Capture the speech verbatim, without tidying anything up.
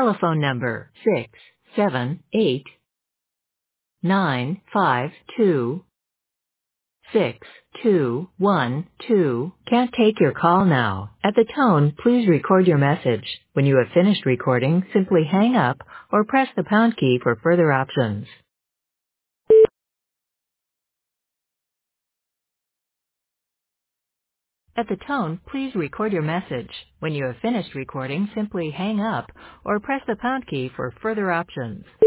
telephone number six seven eight nine five two six two one two can't take your call now. At the tone, please record your message. When you have finished recording, simply hang up or press the pound key for further options. At the tone, please record your message. When you have finished recording, simply hang up or press the pound key for further options.